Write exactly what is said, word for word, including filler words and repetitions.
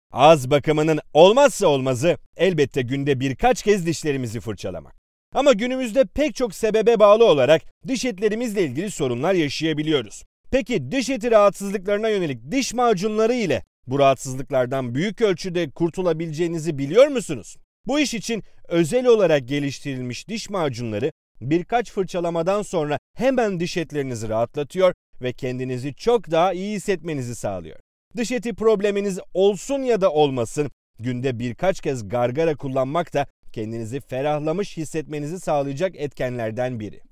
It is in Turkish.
Ağız bakımının olmazsa olmazı elbette günde birkaç kez dişlerimizi fırçalamak. Ama günümüzde pek çok sebebe bağlı olarak diş etlerimizle ilgili sorunlar yaşayabiliyoruz. Peki diş eti rahatsızlıklarına yönelik diş macunları ile bu rahatsızlıklardan büyük ölçüde kurtulabileceğinizi biliyor musunuz? Bu iş için özel olarak geliştirilmiş diş macunları birkaç fırçalamadan sonra hemen diş etlerinizi rahatlatıyor ve kendinizi çok daha iyi hissetmenizi sağlıyor. Diş eti probleminiz olsun ya da olmasın, günde birkaç kez gargara kullanmak da kendinizi ferahlamış hissetmenizi sağlayacak etkenlerden biri.